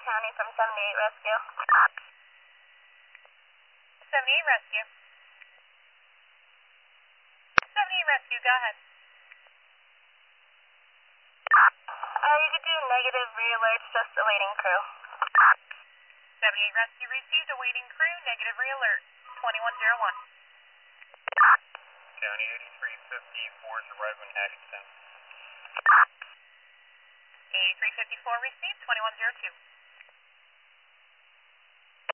County from 78 Rescue. 78 Rescue. 78 Rescue, go ahead. You could do negative re-alerts, just awaiting crew. 78 Rescue received, awaiting crew, negative re-alert, 2101. County 8354 is arriving at Atchison. 8354 received, 2102.